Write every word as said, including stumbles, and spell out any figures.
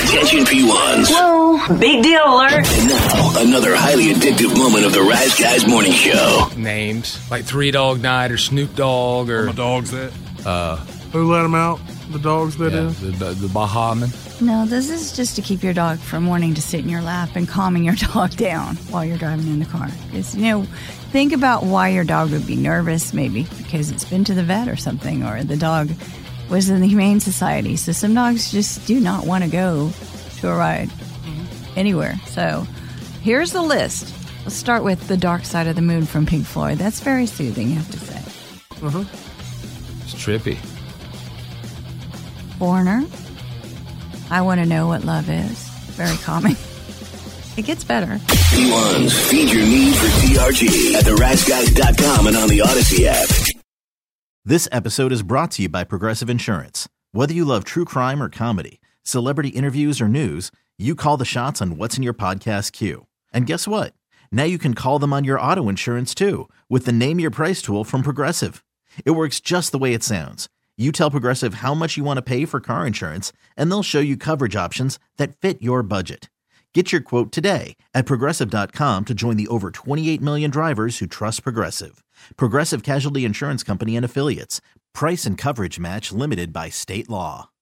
Attention P ones. Whoa, big deal alert. And now, another highly addictive moment of the Rise Guys Morning Show. Names, like Three Dog Night or Snoop Dogg or... My dog's that? Uh, Who let him out? The dogs that yeah, is? the, the, the Bahaman. No, this is just to keep your dog from wanting to sit in your lap and calming your dog down while you're driving in the car. Because, you know, think about why your dog would be nervous, maybe because it's been to the vet or something, or the dog was in the Humane Society. So some dogs just do not want to go to a ride anywhere. So here's the list. Let's start with The Dark Side of the Moon from Pink Floyd. That's very soothing, you have to say. Uh-huh. It's trippy. Foreigner. I Want to Know What Love Is. Very calming. It gets better. P ones, feed your need for T R G at the rise guys dot com and on the Odyssey app. This episode is brought to you by Progressive Insurance. Whether you love true crime or comedy, celebrity interviews or news, you call the shots on what's in your podcast queue. And guess what? Now you can call them on your auto insurance too with the Name Your Price tool from Progressive. It works just the way it sounds. You tell Progressive how much you want to pay for car insurance, and they'll show you coverage options that fit your budget. Get your quote today at Progressive dot com to join the over twenty-eight million drivers who trust Progressive. Progressive Casualty Insurance Company and Affiliates. Price and coverage match limited by state law.